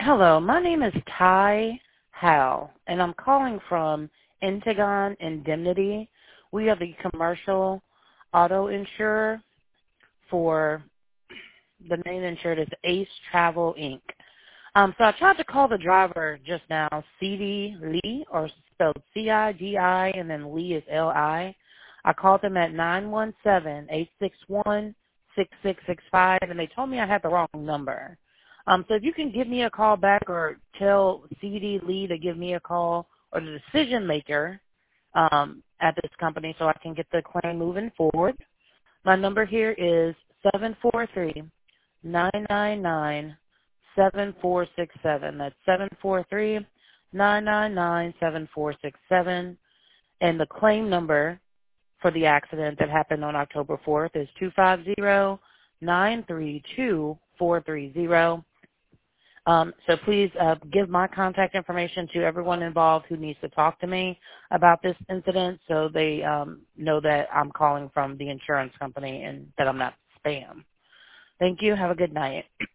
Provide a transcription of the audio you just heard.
Hello, my name is Ty Howe, and I'm calling from Integon Indemnity. We are the commercial auto insurer for the name insured is Ace Travel, Inc. So I tried to call the driver just now, C.D. Lee, or spelled C-I-D-I, and then Lee is L-I. I called them at 917-861-6665, and they told me I had the wrong number. So if you can give me a call back or tell C.D. Lee to give me a call or the decision maker at this company so I can get the claim moving forward. My number here is 743-999-7467. That's 743-999-7467. And the claim number for the accident that happened on October 4th is 250-932-430. So please give my contact information to everyone involved who needs to talk to me about this incident so they know that I'm calling from the insurance company and that I'm not spam. Thank you. Have a good night.